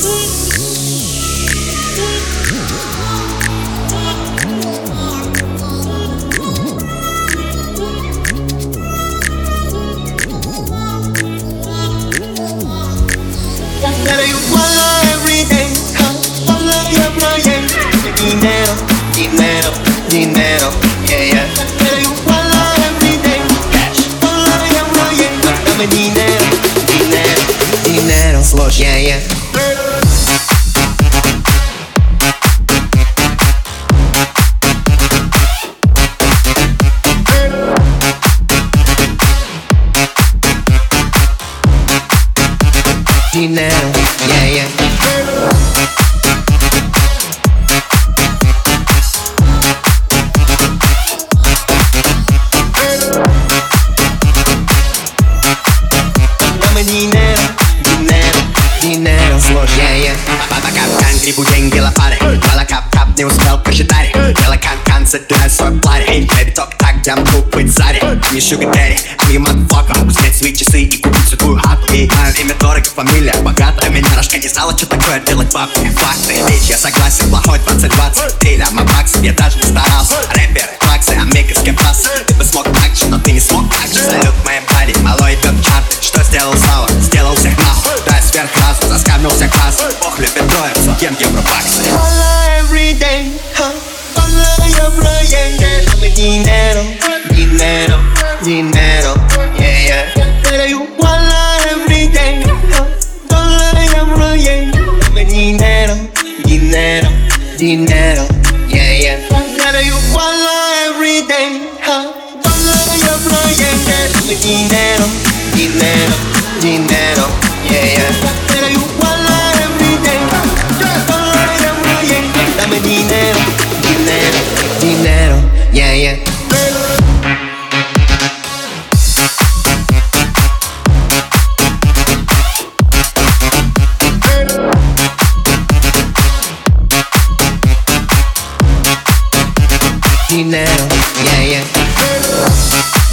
Pero you follow everything, follow your project. Dinero, dinero, dinero, yeah, yeah. Pero you follow everything, follow your project. Dame dinero, dinero, dinero, slosh, yeah, yeah. Dinero, yeah, yeah. Dame dinero, dinero, dinero, slosh, yeah, yeah. Баба капкан, грибу деньги лопатой. Мало кап-кап, не успел посчитать. Дело кан-кан, собирай свой платье. Эй, бэби, ток-так, дам купить Заре. Не sugar daddy, не motherfucker. Снять свои часы и купить свою хату. Эй, мое имя дорого, фамилия богата. Меня рожка не знала, что такое делать бабки. Факты, ведь я согласен, плохой 2020. Ты дама баксов, я даже не старался. Рэперы, флаксы, омеговский пас. Ты бы смог так же, но ты не смог так же. Салют моей паре, малой бьет чарты. Что сделал снова? Сделал всех нахуй. Дай сверх разу, заскамил всех класс. Бог любит троицу, кем евробаксы. Follow every day, follow your project. Dame dinero, dinero, dinero, yeah, yeah. Pero you follow every day, follow your project. Dame dinero, dinero, dinero, yeah, yeah. Pero you follow every day, follow your project. Dame dinero, dinero, dinero, yeah, yeah. Pero you follow every day, follow your project. Dame dinero, dinero, dinero, yeah, yeah. Dinero, yeah, yeah.